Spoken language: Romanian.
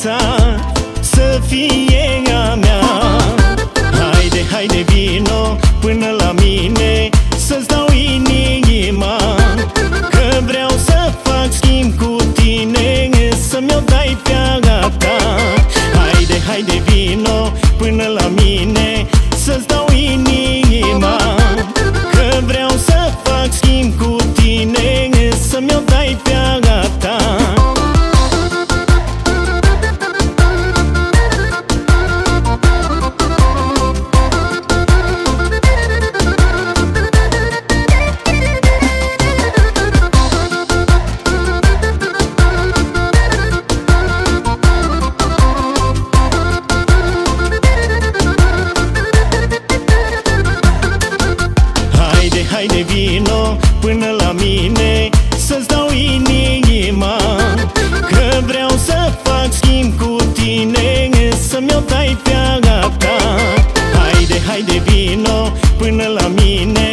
viața să fie a mea. Haide, haide, vino până la mine să-ți dau inima, că vreau să fac schimb cu tine, să-mi o dai pe a ta. Haide, haide, vino până la mine să-ți dau inima, că vreau să fac schimb cu tine, să-mi o dai pe a ta. Haide, vino până la mine să-ți dau inima, că vreau să fac schimb cu tine, să-mi o dai pe a ta. Haide, haide, vino până la mine